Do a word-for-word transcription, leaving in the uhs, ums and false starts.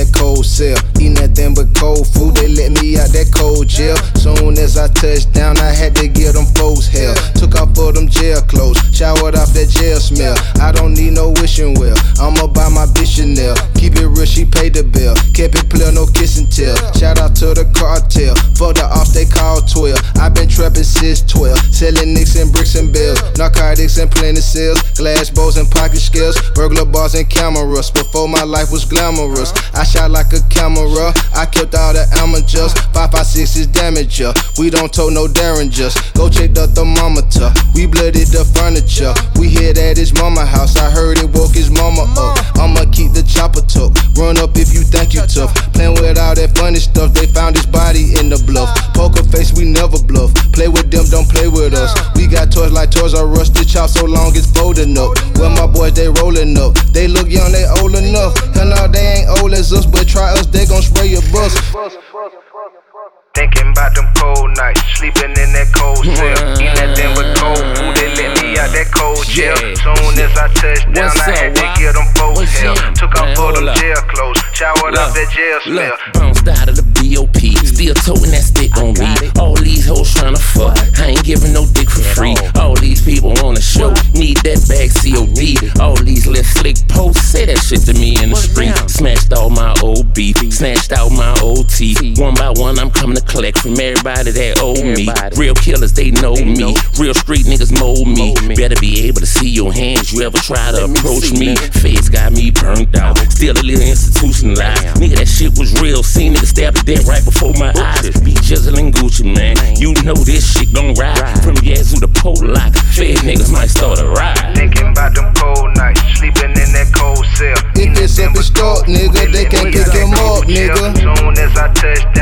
that cold cell. Eat nothing but cold food, they let me out that cold jail. Soon as I touched down, I had to give them folks hell. Took off for them jail clothes, showered off that jail smell. I don't need no wishing well, I'ma buy my bitch Chanel. Keep it real, she paid the bill. Kept it clear, no kiss and tell. Shout out to the cartel, fuck the off, they call twelve. I been trapping since twelve, selling nicks and bricks and bills, narcotics and plenty sales, glass bowls and pocket scales, burglar bars and cameras. Before my life was glamorous, I shot like a camera. I kept all the amateurs, five five six is damager. We don't tote no derringers. Go check the thermometer, we blooded the furniture. We hid at his mama house, I heard it woke his mama up. I'ma keep the chopper tucked, run up if you think you tough. Playing with all that funny stuff, they found his body in the bluff. Poker face, we never bluff. Play with them, don't play with us. We got toys like Toys R Us, the chop so long it's folding up. Well, my boys, they rolling up. They look young, they old enough. Hell no, they ain't old as us, but try us, they gon' spray your bus. Thinking about them cold nights, sleeping in that cold cell. Eating that thing with cold food, they let me out that cold jail. Soon as I touched down, I had to give them folks hell. Took off for them jail clothes, showered off that jail smell. Bounced out of the B O P, still toting that stick on me. All these hoes tryna fuck, I ain't giving no dick for free. All these people on the show need that bag C O D. All these little slick posts say that shit to me in the street. Smashed all my old beef, snatched out my old teeth. One by one, I'm coming to collect from everybody that owe me. Real killers, they know me. Real street niggas mold me. Better be able to see your hands. You ever try to approach me? Feds got me burnt out. Still a little institutionalized. Nigga, that shit was real. Seen niggas stab to death right before my eyes. Be jizzling Gucci, man. You know this shit gon' ride. From Yazoo to Pollock, Fed niggas might start a ride. Thinking about them cold nights, sleeping in that cold cell. If it's up in Stark, nigga, they can't pick them up, nigga. Soon as I touched